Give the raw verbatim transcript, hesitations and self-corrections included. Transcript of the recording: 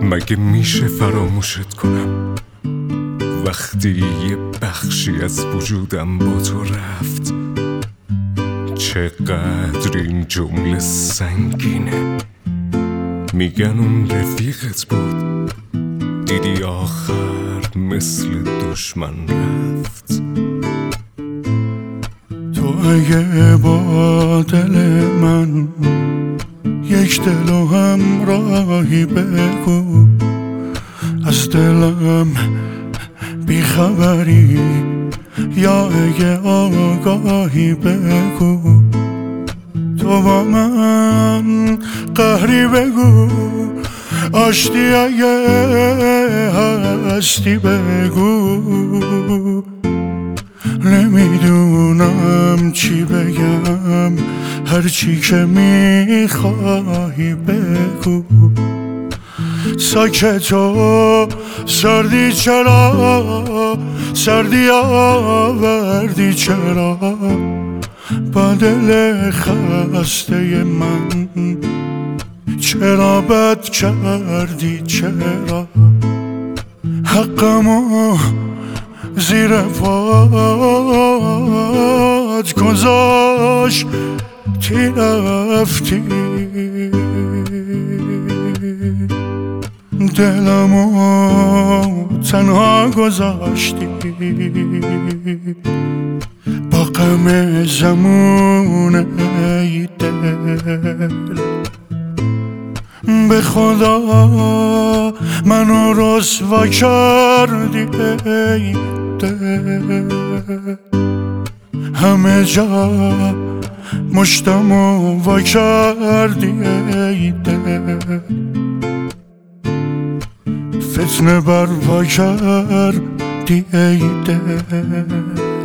مگه میشه فراموشت کنم وقتی یه بخشی از وجودم با تو رفت؟ چقدر این جمله سنگینه. میگن اون رفیقت بود، دیدی آخر مثل دشمن رفت. تو اگه با دل من یک دل و همراهی بگو، از دلم بیخبری یا اگه آگاهی بگو، تو با من قهری بگو، آشتی اگه هستی بگو. نمیدونم چی بگم، هرچی که میخوای بگو. ساکت و سردی چرا، سردی آوردی چرا با دل خسته من؟ چرا بد کردی چرا حقمو زیر پات گذاشتی رفتی؟ دلمو تنها گذاشتی با غم زمونه ای دل. به خدا منو رسوا کردی ای دل، همه جا مشتمو وا کردی ای دل. فتنه برپا کردی ای دل.